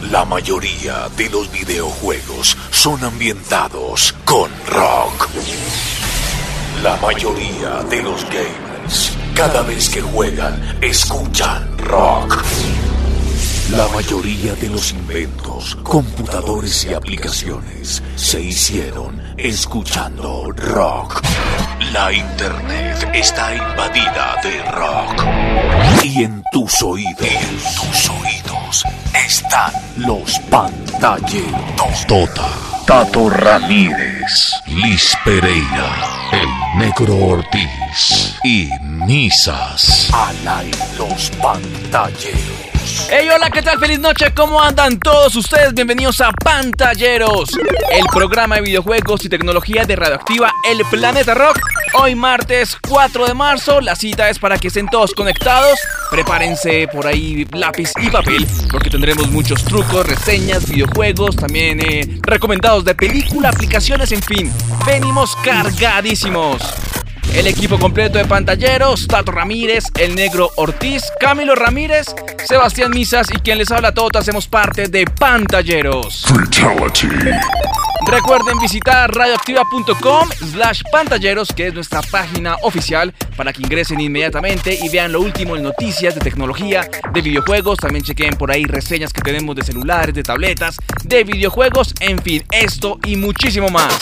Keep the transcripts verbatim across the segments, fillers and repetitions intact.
La mayoría de los videojuegos son ambientados con rock. La mayoría de los gamers, cada vez que juegan, escuchan rock. La mayoría de los inventos, computadores y aplicaciones se hicieron escuchando rock. La internet está invadida de rock. Y en tus oídos, en tus oídos están los pantalleros. Tota, Tato Ramírez, Liz Pereira, el Negro Ortiz y Misas. Al aire los pantalleros. Hey, hola, ¿qué tal? Feliz noche, ¿cómo andan todos ustedes? Bienvenidos a Pantalleros, el programa de videojuegos y tecnología de Radioactiva, el Planeta Rock. Hoy martes cuatro de marzo, la cita es para que estén todos conectados. Prepárense por ahí lápiz y papel, porque tendremos muchos trucos, reseñas, videojuegos, también eh, recomendados de película, aplicaciones, en fin. Venimos cargadísimos. El equipo completo de Pantalleros: Tato Ramírez, el Negro Ortiz, Camilo Ramírez, Sebastián Misas y quien les habla, todos hacemos parte de Pantalleros. Fatality. Recuerden visitar radioactiva.com slash pantalleros, que es nuestra página oficial, para que ingresen inmediatamente y vean lo último en noticias de tecnología, de videojuegos. También chequen por ahí reseñas que tenemos de celulares, de tabletas, de videojuegos, en fin, esto y muchísimo más.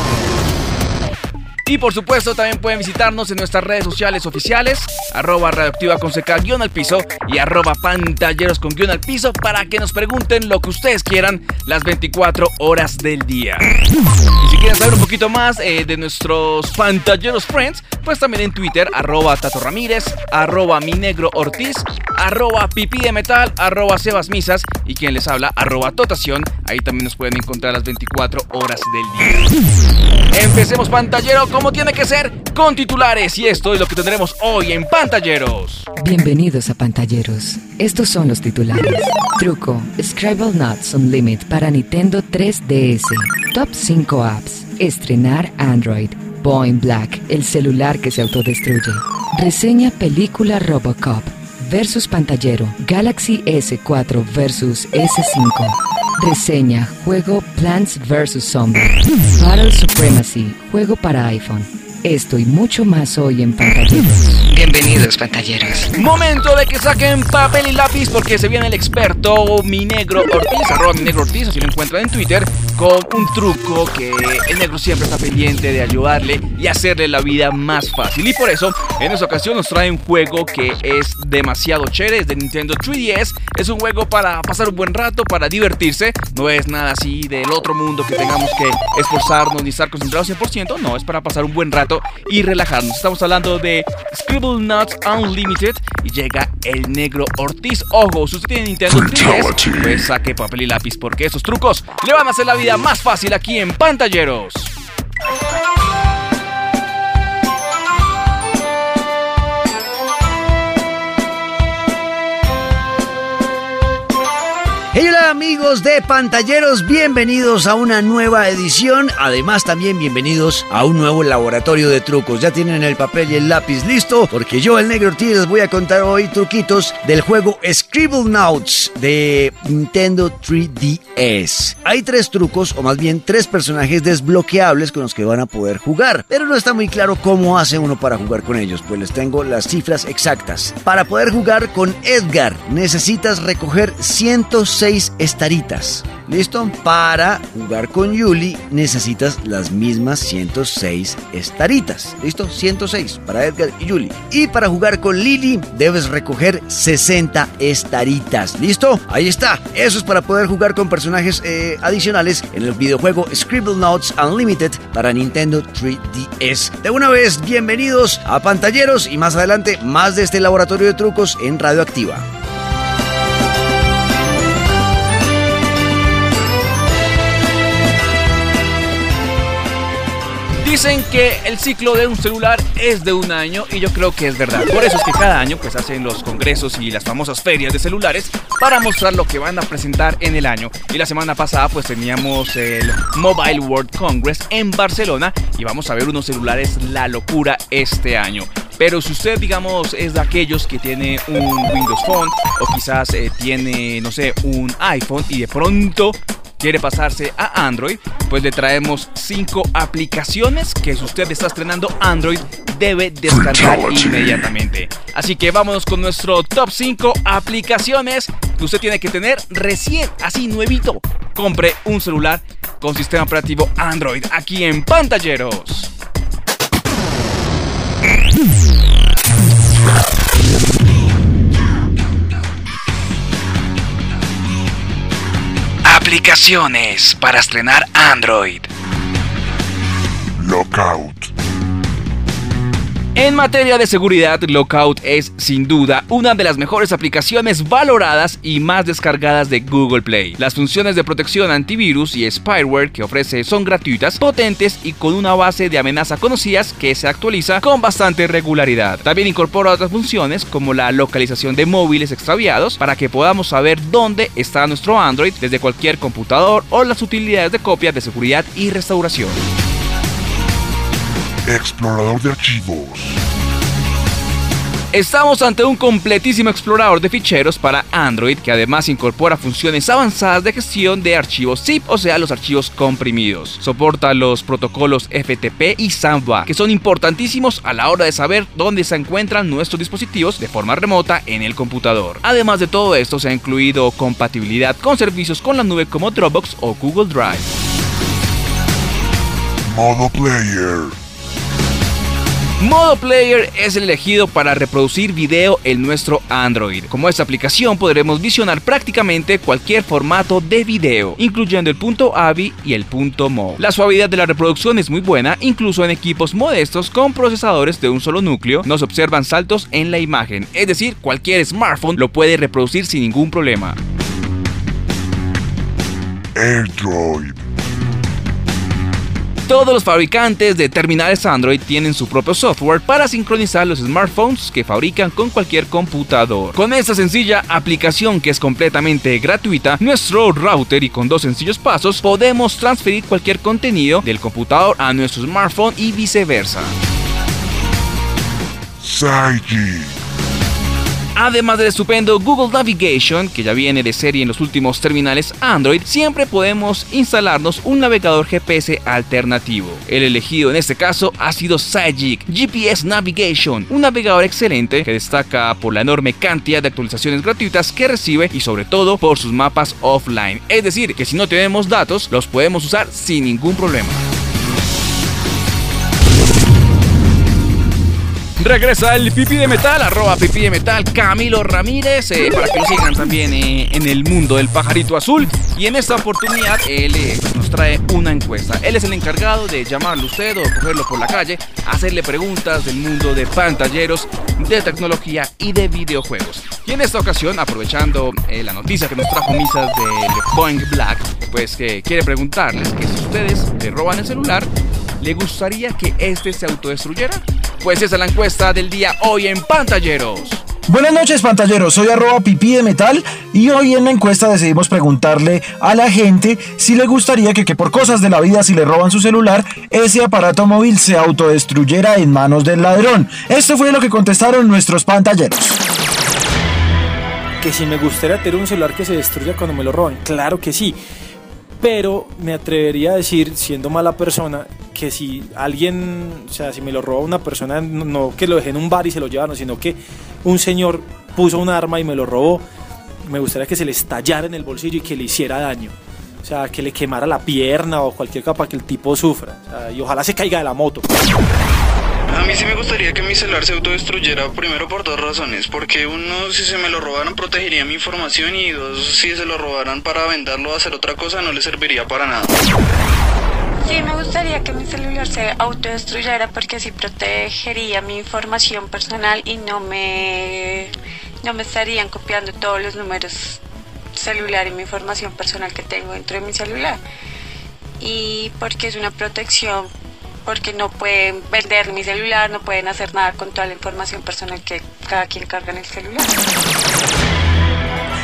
Y por supuesto también pueden visitarnos en nuestras redes sociales oficiales, arroba radioactiva con seca guión al piso y arroba pantalleros con guión al piso, para que nos pregunten lo que ustedes quieran las veinticuatro horas del día. Y si quieren saber un poquito más eh, de nuestros Pantalleros Friends, pues también en Twitter, arroba Tato Ramírez, arroba mi Negro Ortiz, arroba pipí de metal, arroba Sebas Misas y quien les habla, arroba Totación. Ahí también nos pueden encontrar las veinticuatro horas del día. Empecemos, Pantallero, como tiene que ser, con titulares, y esto es lo que tendremos hoy en Pantalleros. Bienvenidos a Pantalleros. Estos son los titulares. Truco: Scribblenauts Unlimited para Nintendo tres D S. Top cinco apps. Estrenar Android. Boeing Black, el celular que se autodestruye. Reseña película Robocop. Versus Pantallero: Galaxy S cuatro versus S cinco. Reseña juego Plants versus. Zombies. Battle Supremacy, juego para iPhone. Esto y mucho más hoy en Pantalleros. Bienvenidos, Pantalleros. Momento de que saquen papel y lápiz, porque se viene el experto Mi Negro Ortiz, arroba Mi Negro Ortiz, así lo encuentran en Twitter, con un truco que el negro siempre está pendiente de ayudarle y hacerle la vida más fácil. Y por eso, en esta ocasión nos trae un juego que es demasiado chévere, es de Nintendo tres D S. Es un juego para pasar un buen rato, para divertirse. No es nada así del otro mundo que tengamos que esforzarnos ni estar concentrados cien por ciento. No, es para pasar un buen rato y relajarnos. Estamos hablando de Scribblenauts Unlimited y llega el Negro Ortiz. Ojo, si usted tiene Nintendo tres D S, pues saque papel y lápiz, porque esos trucos le van a hacer la vida más fácil aquí en Pantalleros. Hey, hola amigos de Pantalleros, bienvenidos a una nueva edición. Además también bienvenidos a un nuevo laboratorio de trucos. Ya tienen el papel y el lápiz listo, porque yo, el Negro Ortiz, les voy a contar hoy truquitos del juego Scribblenauts de Nintendo tres D S. Hay tres trucos, o más bien tres personajes desbloqueables con los que van a poder jugar, pero no está muy claro cómo hace uno para jugar con ellos, pues les tengo las cifras exactas. Para poder jugar con Edgar necesitas recoger ciento seis estaritas. ¿Listo? Para jugar con Yuli necesitas las mismas ciento seis estaritas. ¿Listo? ciento seis para Edgar y Yuli. Y para jugar con Lily debes recoger sesenta estaritas. ¿Listo? Ahí está. Eso es para poder jugar con personajes eh, adicionales en el videojuego Scribblenauts Unlimited para Nintendo tres D S. De una vez, bienvenidos a Pantalleros, y más adelante más de este laboratorio de trucos en Radioactiva. Dicen que el ciclo de un celular es de un año, y yo creo que es verdad. Por eso es que cada año pues hacen los congresos y las famosas ferias de celulares para mostrar lo que van a presentar en el año. Y la semana pasada pues teníamos el Mobile World Congress en Barcelona, y vamos a ver unos celulares la locura este año. Pero si usted, digamos, es de aquellos que tiene un Windows Phone o quizás eh, tiene, no sé, un iPhone y de pronto quiere pasarse a Android, pues le traemos cinco aplicaciones que si usted está estrenando Android debe descargar inmediatamente. Así que vámonos con nuestro top cinco aplicaciones que usted tiene que tener recién, así nuevito. Compre un celular con sistema operativo Android aquí en Pantalleros. Aplicaciones para estrenar Android. Lookout. En materia de seguridad, Lookout es sin duda una de las mejores aplicaciones valoradas y más descargadas de Google Play. Las funciones de protección antivirus y spyware que ofrece son gratuitas, potentes y con una base de amenaza conocidas que se actualiza con bastante regularidad. También incorpora otras funciones como la localización de móviles extraviados para que podamos saber dónde está nuestro Android desde cualquier computador o las utilidades de copia de seguridad y restauración. Explorador de archivos. Estamos ante un completísimo explorador de ficheros para Android que además incorpora funciones avanzadas de gestión de archivos zip, o sea, los archivos comprimidos. Soporta los protocolos F T P y Samba, que son importantísimos a la hora de saber dónde se encuentran nuestros dispositivos de forma remota en el computador. Además de todo esto, se ha incluido compatibilidad con servicios con la nube como Dropbox o Google Drive. Modo Player. Modo Player es el elegido para reproducir video en nuestro Android. Como esta aplicación podremos visionar prácticamente cualquier formato de video, incluyendo el .avi y el .mov. La suavidad de la reproducción es muy buena, incluso en equipos modestos con procesadores de un solo núcleo no se observan saltos en la imagen, es decir, cualquier smartphone lo puede reproducir sin ningún problema. Android. Todos los fabricantes de terminales Android tienen su propio software para sincronizar los smartphones que fabrican con cualquier computador. Con esta sencilla aplicación que es completamente gratuita, nuestro router y con dos sencillos pasos podemos transferir cualquier contenido del computador a nuestro smartphone y viceversa. Cygy. Además del estupendo Google Navigation, que ya viene de serie en los últimos terminales Android, siempre podemos instalarnos un navegador G P S alternativo. El elegido en este caso ha sido Cygy G P S Navigation, un navegador excelente que destaca por la enorme cantidad de actualizaciones gratuitas que recibe y sobre todo por sus mapas offline. Es decir, que si no tenemos datos, los podemos usar sin ningún problema. Regresa el Pipí de Metal, arroba Pipí de Metal, Camilo Ramírez, eh, para que lo sigan también eh, en el mundo del pajarito azul. Y en esta oportunidad él eh, nos trae una encuesta. Él es el encargado de llamarlo a usted o cogerlo por la calle, hacerle preguntas del mundo de pantalleros, de tecnología y de videojuegos. Y en esta ocasión, aprovechando eh, la noticia que nos trajo Misas de Point Black, pues que quiere preguntarles que si ustedes le roban el celular, ¿le gustaría que este se autodestruyera? Pues esa es la encuesta del día hoy en Pantalleros. Buenas noches, pantalleros, soy arroba Pipí de Metal y hoy en la encuesta decidimos preguntarle a la gente si le gustaría que, que por cosas de la vida, si le roban su celular, ese aparato móvil se autodestruyera en manos del ladrón. Esto fue lo que contestaron nuestros pantalleros. Que si me gustaría tener un celular que se destruya cuando me lo roban, claro que sí. Pero me atrevería a decir, siendo mala persona, que si alguien, o sea, si me lo roba una persona, no, no que lo dejé en un bar y se lo llevaron, sino que un señor puso un arma y me lo robó, me gustaría que se le estallara en el bolsillo y que le hiciera daño. O sea, que le quemara la pierna o cualquier cosa para que el tipo sufra. O sea, y ojalá se caiga de la moto. A mí sí me gustaría que mi celular se autodestruyera, primero por dos razones, porque uno, si se me lo robaran, protegería mi información, y dos, si se lo robaran para venderlo o hacer otra cosa, no le serviría para nada. Sí, me gustaría que mi celular se autodestruyera porque así protegería mi información personal y no me, no me estarían copiando todos los números celular y mi información personal que tengo dentro de mi celular. Y porque es una protección, porque no pueden vender mi celular, no pueden hacer nada con toda la información personal que cada quien carga en el celular.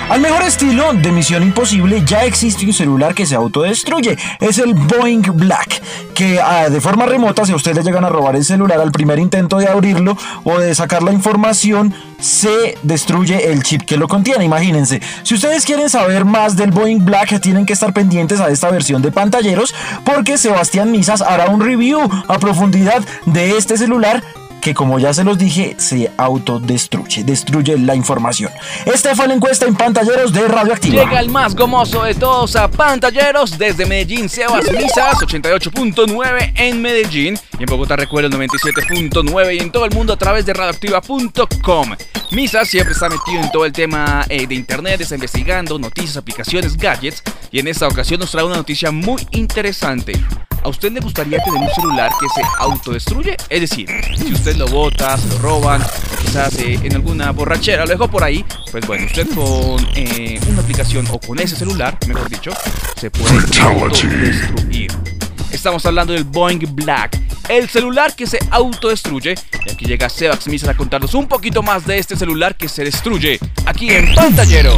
Al mejor estilo de Misión Imposible, ya existe un celular que se autodestruye. Es el Boeing Black, que ah, de forma remota, si a usted le llegan a robar el celular al primer intento de abrirlo o de sacar la información, se destruye el chip que lo contiene. Imagínense. Si ustedes quieren saber más del Boeing Black, tienen que estar pendientes a esta versión de Pantalleros, porque Sebastián Misas hará un review a profundidad de este celular que, como ya se los dije, se autodestruye, destruye la información. Esta fue la encuesta en Pantalleros de Radioactiva. Llega el más gomoso de todos a Pantalleros desde Medellín, Sebas Misas, ochenta y ocho punto nueve en Medellín, y en Bogotá recuerda el noventa y siete punto nueve, y en todo el mundo a través de radioactiva punto com. Misas siempre está metido en todo el tema eh, de internet, está investigando noticias, aplicaciones, gadgets, y en esta ocasión nos trae una noticia muy interesante. ¿A usted le gustaría tener un celular que se autodestruye? Es decir, si usted lo bota, se lo roban, o quizás eh, en alguna borrachera lo dejó por ahí, pues bueno, usted con eh, una aplicación o con ese celular, mejor dicho, se puede autodestruir. Estamos hablando del Boeing Black, el celular que se autodestruye. Y aquí llega Sebas Misas a contarnos un poquito más de este celular que se destruye aquí en Pantalleros.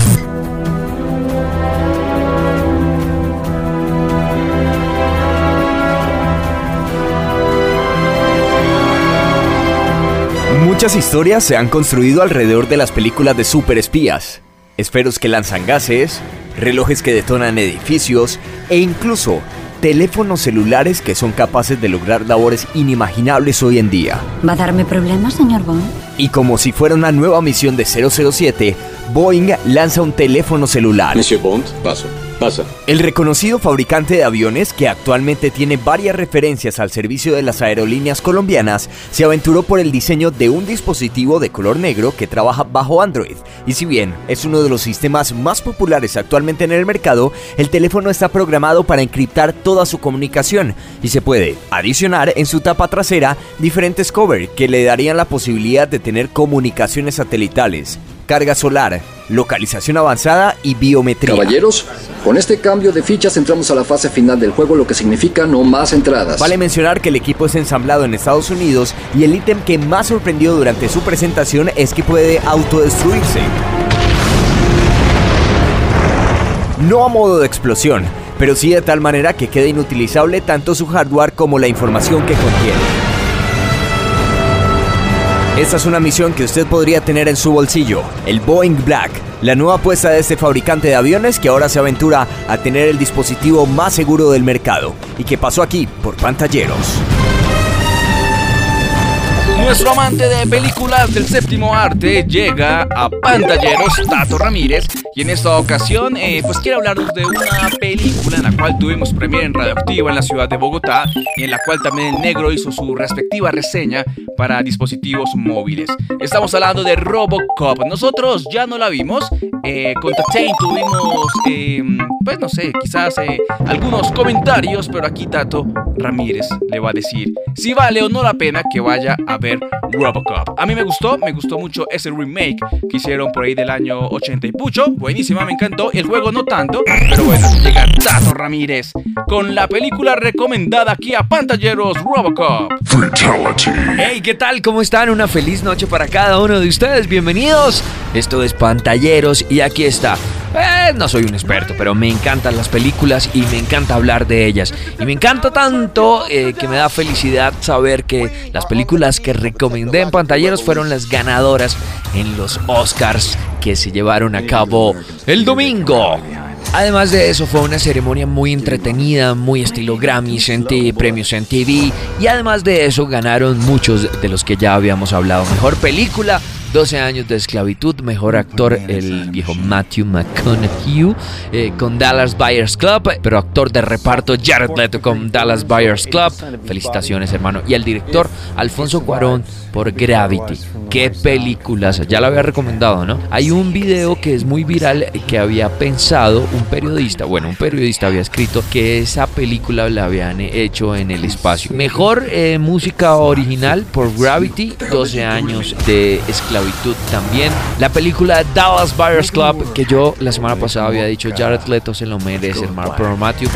Muchas historias se han construido alrededor de las películas de superespías. Esferos que lanzan gases, relojes que detonan edificios e incluso teléfonos celulares que son capaces de lograr labores inimaginables hoy en día. ¿Va a darme problemas, señor Bond? Y como si fuera una nueva misión de cero cero siete, Boeing lanza un teléfono celular. Monsieur Bond, paso. Pasa. El reconocido fabricante de aviones, que actualmente tiene varias referencias al servicio de las aerolíneas colombianas, se aventuró por el diseño de un dispositivo de color negro que trabaja bajo Android. Y si bien es uno de los sistemas más populares actualmente en el mercado, el teléfono está programado para encriptar toda su comunicación y se puede adicionar en su tapa trasera diferentes covers que le darían la posibilidad de tener comunicaciones satelitales, carga solar, localización avanzada y biometría. Caballeros, con este cambio de fichas entramos a la fase final del juego, lo que significa no más entradas. Vale mencionar que el equipo es ensamblado en Estados Unidos y el ítem que más sorprendió durante su presentación es que puede autodestruirse. No a modo de explosión, pero sí de tal manera que quede inutilizable tanto su hardware como la información que contiene. Esta es una misión que usted podría tener en su bolsillo, el Boeing Black, la nueva apuesta de este fabricante de aviones que ahora se aventura a tener el dispositivo más seguro del mercado y que pasó aquí por Pantalleros. Nuestro amante de películas del séptimo arte llega a Pantalleros, Tato Ramírez, y en esta ocasión eh, pues quiere hablarnos de una película en la cual tuvimos premiere en Radioactiva en la ciudad de Bogotá, y en la cual también el negro hizo su respectiva reseña para dispositivos móviles. Estamos hablando de Robocop. Nosotros ya no la vimos, eh, con Tatain tuvimos eh, pues no sé, quizás eh, algunos comentarios, pero aquí Tato Ramírez le va a decir si vale o no la pena que vaya a ver Robocop. A mí me gustó, me gustó mucho ese remake que hicieron por ahí del año ochenta y pucho. Buenísima, me encantó. El juego no tanto, pero bueno, llega Tato Ramírez con la película recomendada aquí a Pantalleros, Robocop. Fatality. Hey, ¿qué tal? ¿Cómo están? Una feliz noche para cada uno de ustedes. Bienvenidos. Esto es Pantalleros y aquí está. Eh, no soy un experto, pero me encantan las películas y me encanta hablar de ellas. Y me encanta tanto eh, que me da felicidad saber que las películas que recomendé en Pantalleros fueron las ganadoras en los Oscars que se llevaron a cabo el domingo. Además de eso, fue una ceremonia muy entretenida, muy estilo Grammys, M T V, premios M T V. Y además de eso, ganaron muchos de los que ya habíamos hablado. Mejor película, doce años de esclavitud. Mejor actor, el viejo Matthew McConaughey eh, con Dallas Buyers Club. Pero actor de reparto, Jared Leto con Dallas Buyers Club. Felicitaciones, hermano. Y el director, Alfonso Cuarón, por Gravity. Qué películas, ya lo había recomendado, ¿no? Hay un video que es muy viral que había pensado un periodista, bueno, un periodista había escrito que esa película la habían hecho en el espacio. Mejor eh, música original por Gravity, doce años de esclavitud también. La película Dallas Buyers Club, que yo la semana pasada había dicho Jared Leto se lo merece, hermano, pero Matthew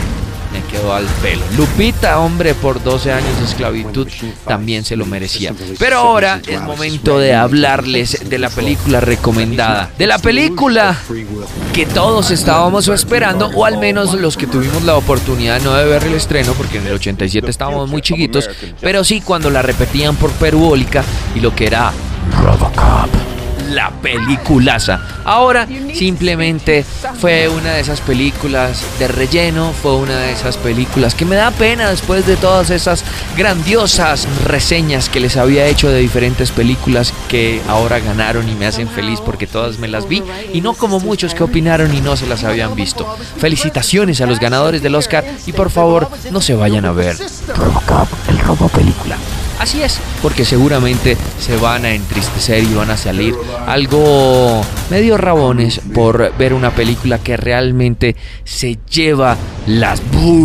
me quedó al pelo. Lupita, hombre, por doce años de esclavitud, también se lo merecía. Pero ahora es momento de hablarles de la película recomendada. De la película que todos estábamos esperando, o al menos los que tuvimos la oportunidad no de ver el estreno, porque en el ochenta y siete estábamos muy chiquitos, pero sí cuando la repetían por Perubólica, y lo que era RoboCop, la peliculaza. Ahora simplemente fue una de esas películas de relleno, fue una de esas películas que me da pena después de todas esas grandiosas reseñas que les había hecho de diferentes películas que ahora ganaron y me hacen feliz porque todas me las vi, y no como muchos que opinaron y no se las habían visto. Felicitaciones a los ganadores del Oscar y por favor no se vayan a ver RoboCop, el robo película. Así es, porque seguramente se van a entristecer y van a salir algo medio rabones por ver una película que realmente se lleva las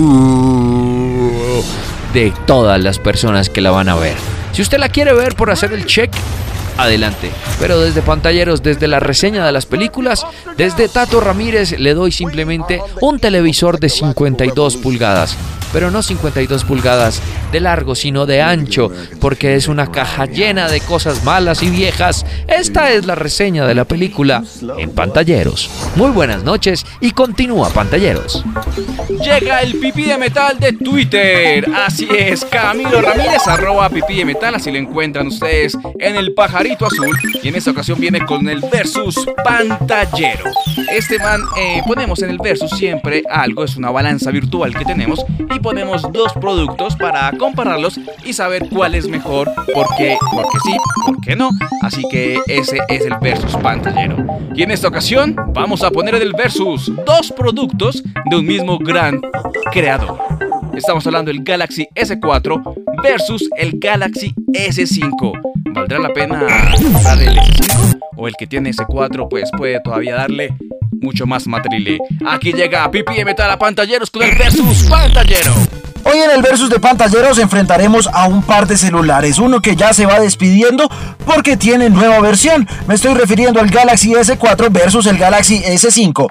de todas las personas que la van a ver. Si usted la quiere ver por hacer el check, adelante. Pero desde Pantalleros, desde la reseña de las películas, desde Tato Ramírez, le doy simplemente un televisor de cincuenta y dos pulgadas. Pero no cincuenta y dos pulgadas de largo, sino de ancho, porque es una caja llena de cosas malas y viejas. Esta es la reseña de la película en Pantalleros. Muy buenas noches y continúa Pantalleros. Llega el pipí de metal de Twitter. Así es, Camilo Ramírez, arroba pipí de metal, así lo encuentran ustedes en el pajarito azul. Y en esta ocasión viene con el versus pantallero. Este man, eh, ponemos en el versus siempre algo, es una balanza virtual que tenemos, y ponemos dos productos para compararlos y saber cuál es mejor, porque, porque sí, porque no. Así que ese es el versus pantallero. Y en esta ocasión vamos a poner en el versus dos productos de un mismo gran creador. Estamos hablando del Galaxy ese cuatro versus el Galaxy ese cinco. ¿Valdrá la pena comprar el ese cinco? ¿O el que tiene ese cuatro pues puede todavía darle mucho más material? Aquí llega Pipi de Metal a Pantalleros con el versus pantallero. Hoy en el versus de Pantalleros enfrentaremos a un par de celulares, uno que ya se va despidiendo porque tiene nueva versión. Me estoy refiriendo al Galaxy ese cuatro versus el Galaxy ese cinco.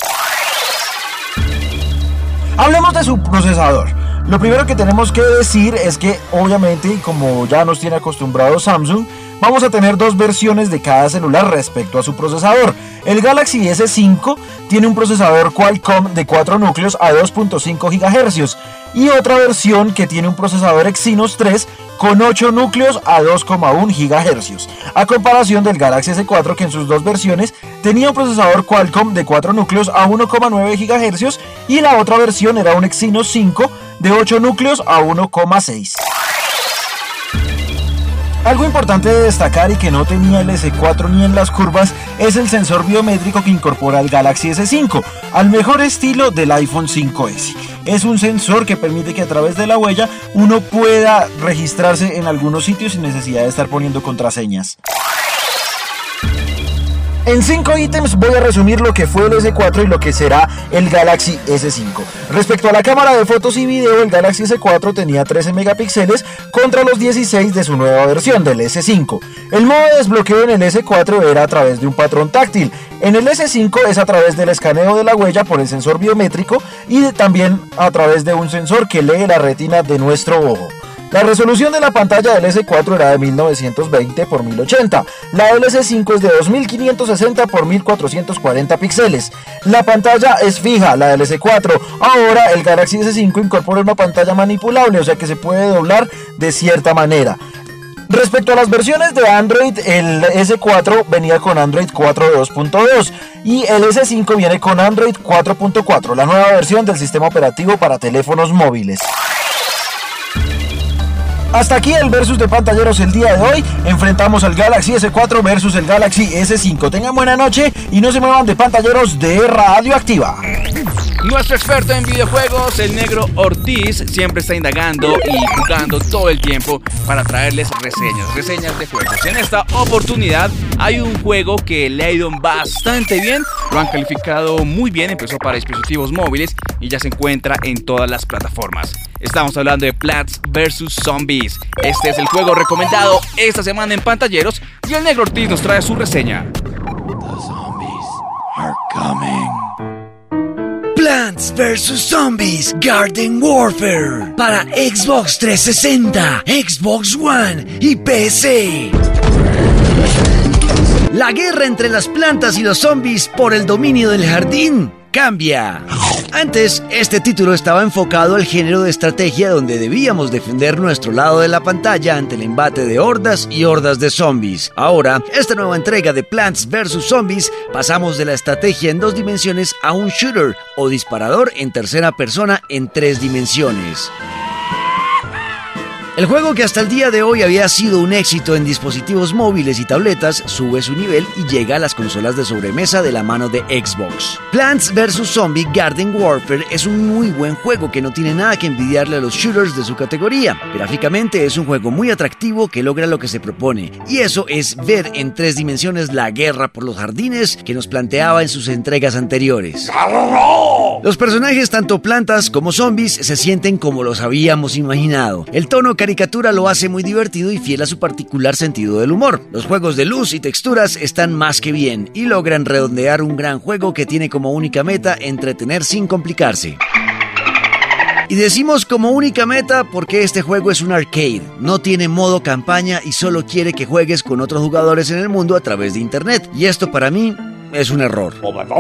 Hablemos de su procesador. Lo primero que tenemos que decir es que obviamente, como ya nos tiene acostumbrados Samsung, vamos a tener dos versiones de cada celular respecto a su procesador. El Galaxy ese cinco tiene un procesador Qualcomm de cuatro núcleos a dos punto cinco gigahercios y otra versión que tiene un procesador Exynos tres con ocho núcleos a dos coma uno gigahercios, a comparación del Galaxy ese cuatro, que en sus dos versiones tenía un procesador Qualcomm de cuatro núcleos a uno coma nueve gigahercios y la otra versión era un Exynos cinco de ocho núcleos a uno coma seis. Algo importante de destacar y que no tenía el ese cuatro ni en las curvas es el sensor biométrico que incorpora el Galaxy ese cinco, al mejor estilo del iPhone cinco ese. Es un sensor que permite que a través de la huella uno pueda registrarse en algunos sitios sin necesidad de estar poniendo contraseñas. En cinco ítems voy a resumir lo que fue el ese cuatro y lo que será el Galaxy ese cinco. Respecto a la cámara de fotos y video, el Galaxy ese cuatro tenía trece megapíxeles contra los dieciséis de su nueva versión del ese cinco. El modo de desbloqueo en el ese cuatro era a través de un patrón táctil. En el ese cinco es a través del escaneo de la huella por el sensor biométrico y también a través de un sensor que lee la retina de nuestro ojo. La resolución de la pantalla del ese cuatro era de mil novecientos veinte por mil ochenta, la del ese cinco es de dos mil quinientos sesenta por mil cuatrocientos cuarenta píxeles. La pantalla es fija, la del ese cuatro. Ahora el Galaxy ese cinco incorpora una pantalla manipulable, o sea que se puede doblar de cierta manera. Respecto a las versiones de Android, el ese cuatro venía con Android cuatro punto dos punto dos y el ese cinco viene con Android cuatro punto cuatro, la nueva versión del sistema operativo para teléfonos móviles. Hasta aquí el versus de Pantalleros el día de hoy. Enfrentamos al Galaxy ese cuatro versus el Galaxy ese cinco. Tengan buena noche y no se muevan de Pantalleros de Radioactiva. Nuestro experto en videojuegos, el Negro Ortiz, siempre está indagando y jugando todo el tiempo para traerles reseñas, reseñas de juegos. En esta oportunidad hay un juego que le ha ido bastante bien, lo han calificado muy bien, empezó para dispositivos móviles y ya se encuentra en todas las plataformas. Estamos hablando de Plants versus. Zombies. Este es el juego recomendado esta semana en Pantalleros y el Negro Ortiz nos trae su reseña. The zombies are coming. Plan Plants versus. Zombies Garden Warfare para Xbox trescientos sesenta, Xbox One y P C. La guerra entre las plantas y los zombies por el dominio del jardín cambia. Antes, este título estaba enfocado al género de estrategia donde debíamos defender nuestro lado de la pantalla ante el embate de hordas y hordas de zombies. Ahora, esta nueva entrega de Plants versus. Zombies, pasamos de la estrategia en dos dimensiones a un shooter o disparador en tercera persona en tres dimensiones. El juego, que hasta el día de hoy había sido un éxito en dispositivos móviles y tabletas, sube su nivel y llega a las consolas de sobremesa de la mano de Xbox. Plants versus. Zombie Garden Warfare es un muy buen juego que no tiene nada que envidiarle a los shooters de su categoría. Gráficamente es un juego muy atractivo que logra lo que se propone, y eso es ver en tres dimensiones la guerra por los jardines que nos planteaba en sus entregas anteriores. Los personajes, tanto plantas como zombies, se sienten como los habíamos imaginado. El tono caricatura lo hace muy divertido y fiel a su particular sentido del humor. Los juegos de luz y texturas están más que bien y logran redondear un gran juego que tiene como única meta entretener sin complicarse. Y decimos como única meta porque este juego es un arcade, no tiene modo campaña y solo quiere que juegues con otros jugadores en el mundo a través de internet. Y esto para mí es un error.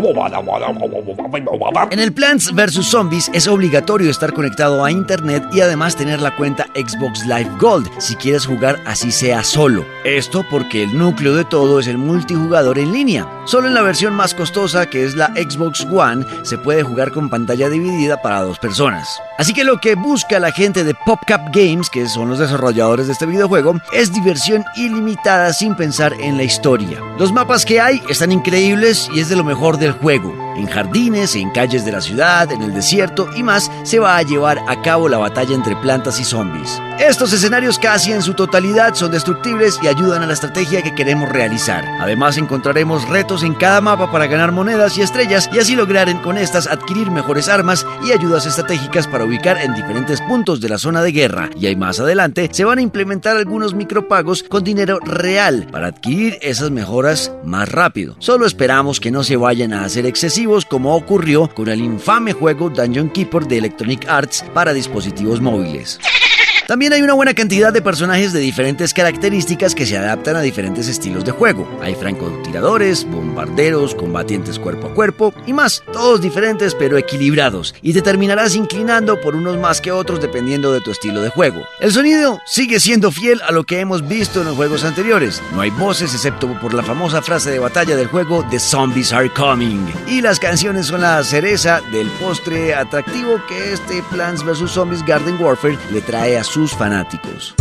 En el Plants versus. Zombies es obligatorio estar conectado a internet y además tener la cuenta Xbox Live Gold si quieres jugar así sea solo. Esto porque el núcleo de todo es el multijugador en línea. Solo en la versión más costosa, que es la Xbox One, se puede jugar con pantalla dividida para dos personas. Así que lo que busca la gente de PopCap Games, que son los desarrolladores de este videojuego, es diversión ilimitada sin pensar en la historia. Los mapas que hay están increíbles y es de lo mejor del juego. En jardines, en calles de la ciudad, en el desierto y más, se va a llevar a cabo la batalla entre plantas y zombies. Estos escenarios casi en su totalidad son destructibles y ayudan a la estrategia que queremos realizar. Además, encontraremos retos en cada mapa para ganar monedas y estrellas y así lograr con estas adquirir mejores armas y ayudas estratégicas para ubicar en diferentes puntos de la zona de guerra. Y ahí más adelante se van a implementar algunos micropagos con dinero real para adquirir esas mejoras más rápido. Solo esperamos que no se vayan a hacer excesivos como ocurrió con el infame juego Dungeon Keeper de Electronic Arts para dispositivos móviles. También hay una buena cantidad de personajes de diferentes características que se adaptan a diferentes estilos de juego. Hay francotiradores, bombarderos, combatientes cuerpo a cuerpo y más, todos diferentes pero equilibrados, y te terminarás inclinando por unos más que otros dependiendo de tu estilo de juego. El sonido sigue siendo fiel a lo que hemos visto en los juegos anteriores. No hay voces excepto por la famosa frase de batalla del juego The Zombies Are Coming, y las canciones son la cereza del postre atractivo que este Plants versus. Zombies Garden Warfare le trae a sus fanáticos.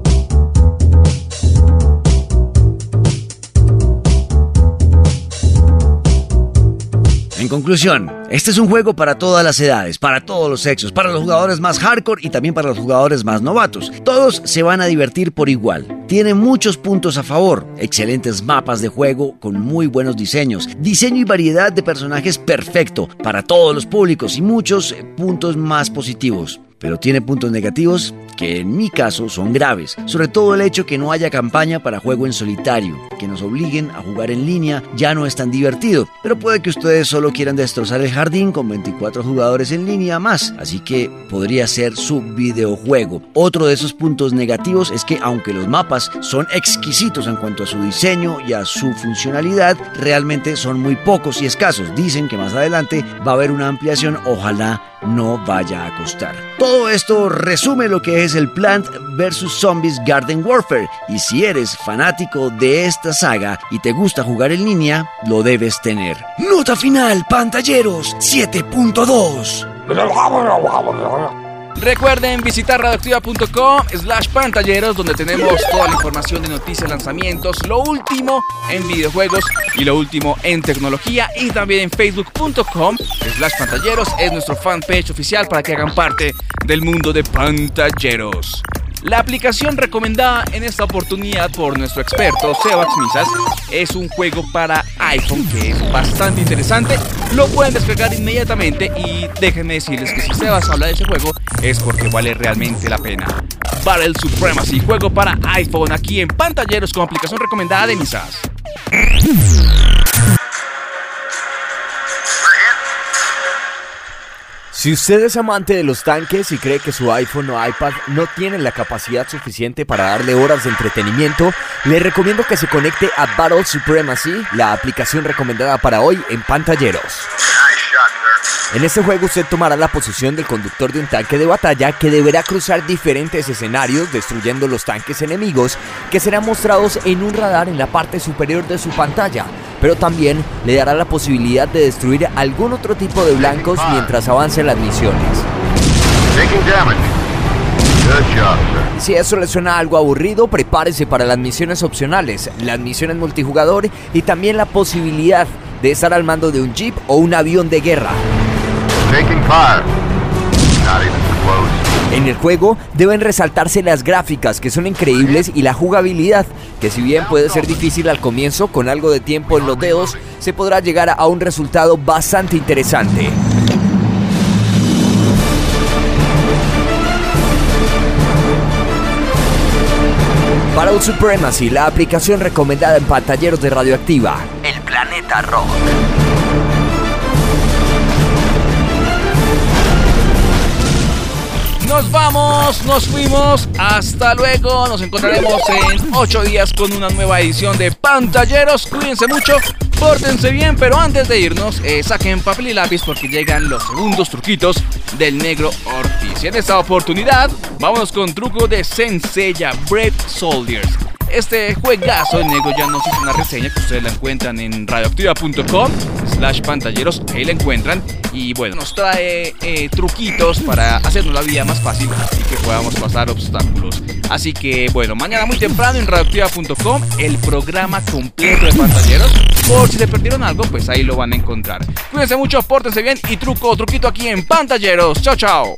En conclusión, este es un juego para todas las edades, para todos los sexos, para los jugadores más hardcore y también para los jugadores más novatos. Todos se van a divertir por igual. Tiene muchos puntos a favor, excelentes mapas de juego con muy buenos diseños, diseño y variedad de personajes perfecto para todos los públicos y muchos puntos más positivos. Pero tiene puntos negativos que en mi caso son graves, sobre todo el hecho que no haya campaña para juego en solitario, que nos obliguen a jugar en línea ya no es tan divertido, pero puede que ustedes solo quieran destrozar el jardín con veinticuatro jugadores en línea más, así que podría ser su videojuego. Otro de esos puntos negativos es que aunque los mapas son exquisitos en cuanto a su diseño y a su funcionalidad, realmente son muy pocos y escasos. Dicen que más adelante va a haber una ampliación, ojalá no vaya a costar. Todo esto resume lo que es el Plant versus. Zombies Garden Warfare, y si eres fanático de esta saga y te gusta jugar en línea, lo debes tener. Nota final, pantalleros siete punto dos. Recuerden visitar radioactiva punto com slash pantalleros, donde tenemos toda la información de noticias, lanzamientos, lo último en videojuegos y lo último en tecnología, y también en facebook punto com slash pantalleros es nuestro fanpage oficial para que hagan parte del mundo de pantalleros. La aplicación recomendada en esta oportunidad por nuestro experto Sebas Misas es un juego para iPhone que es bastante interesante. Lo pueden descargar inmediatamente y déjenme decirles que si Sebas habla de ese juego es porque vale realmente la pena. Battle Supremacy, juego para iPhone, aquí en Pantalleros como aplicación recomendada de Misas. Si usted es amante de los tanques y cree que su iPhone o iPad no tienen la capacidad suficiente para darle horas de entretenimiento, le recomiendo que se conecte a Battle Supremacy, la aplicación recomendada para hoy en Pantalleros. En este juego usted tomará la posición del conductor de un tanque de batalla que deberá cruzar diferentes escenarios destruyendo los tanques enemigos que serán mostrados en un radar en la parte superior de su pantalla, pero también le dará la posibilidad de destruir algún otro tipo de blancos mientras avancen las misiones. Si eso le suena algo aburrido, prepárese para las misiones opcionales, las misiones multijugador y también la posibilidad de estar al mando de un jeep o un avión de guerra. En el juego deben resaltarse las gráficas, que son increíbles, y la jugabilidad, que si bien puede ser difícil al comienzo, con algo de tiempo en los dedos se podrá llegar a un resultado bastante interesante. Battle Supremacy, la aplicación recomendada en Pantalleros de Radioactiva, el planeta rock. Nos vamos, nos fuimos, hasta luego, nos encontraremos en ocho días con una nueva edición de Pantalleros. Cuídense mucho, pórtense bien, pero antes de irnos, eh, saquen papel y lápiz porque llegan los segundos truquitos del Negro Ortiz. Y en esta oportunidad, vámonos con truco de Saint Seiya Brave Soldiers. Este juegazo, el Negro ya nos hizo una reseña que ustedes la encuentran en radioactiva punto com slash pantalleros, ahí la encuentran. Y bueno, nos trae eh, truquitos para hacernos la vida más fácil y que podamos pasar obstáculos. Así que bueno, mañana muy temprano en radioactiva punto com el programa completo de Pantalleros. Por si se perdieron algo, pues ahí lo van a encontrar. Cuídense mucho, pórtense bien y truco, truquito aquí en Pantalleros. Chao, chao.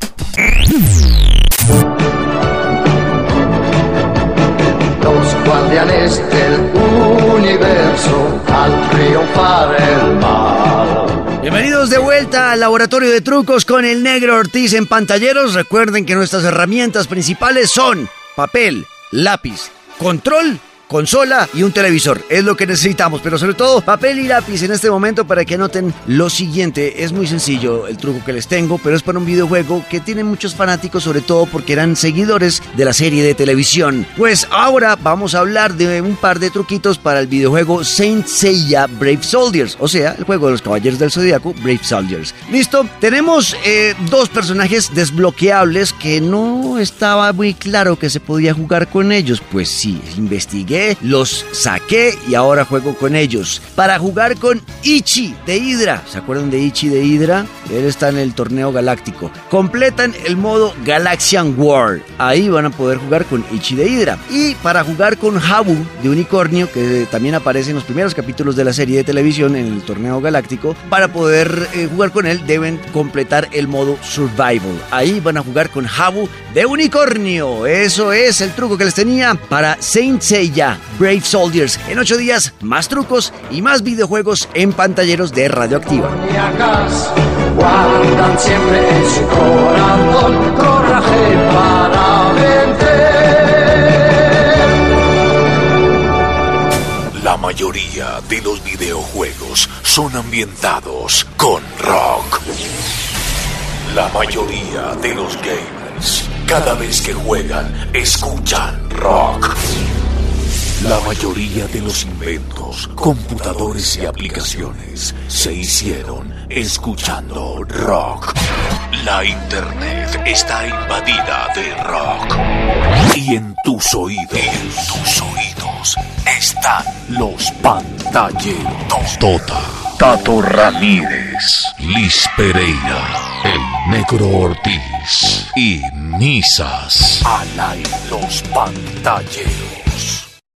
Los guardianes del universo al triunfar el mal. Bienvenidos de vuelta al Laboratorio de Trucos con el Negro Ortiz en Pantalleros. Recuerden que nuestras herramientas principales son papel, lápiz, control, consola y un televisor. Es lo que necesitamos, pero sobre todo papel y lápiz en este momento para que anoten lo siguiente. Es muy sencillo el truco que les tengo, pero es para un videojuego que tiene muchos fanáticos, sobre todo porque eran seguidores de la serie de televisión. Pues ahora vamos a hablar de un par de truquitos para el videojuego Saint Seiya Brave Soldiers, o sea, el juego de los Caballeros del Zodiaco Brave Soldiers. ¿Listo? Tenemos eh, dos personajes desbloqueables que no estaba muy claro que se podía jugar con ellos. Pues sí, investigué, los saqué y ahora juego con ellos. Para jugar con Ichi de Hydra, ¿se acuerdan de Ichi de Hydra? Él está en el torneo galáctico. Completan el modo Galaxian War, ahí van a poder jugar con Ichi de Hydra. Y para jugar con Habu de Unicornio, que también aparece en los primeros capítulos de la serie de televisión en el torneo galáctico, para poder eh, jugar con él deben completar el modo Survival. Ahí van a jugar con Habu de Unicornio. Eso es el truco que les tenía para Saint Seiya Brave Soldiers. En ocho días, más trucos y más videojuegos en Pantalleros de Radioactiva. Guardan siempre en su corazón coraje para vencer. La mayoría de los videojuegos son ambientados con rock. La mayoría de los gamers, cada vez que juegan, escuchan rock. La mayoría de los inventos, computadores y aplicaciones se hicieron escuchando rock. La internet está invadida de rock. Y en tus oídos, en tus oídos están los pantalleros. Tota, Tato Ramírez, Liz Pereira, el Negro Ortiz y Misas. Al aire los pantalleros.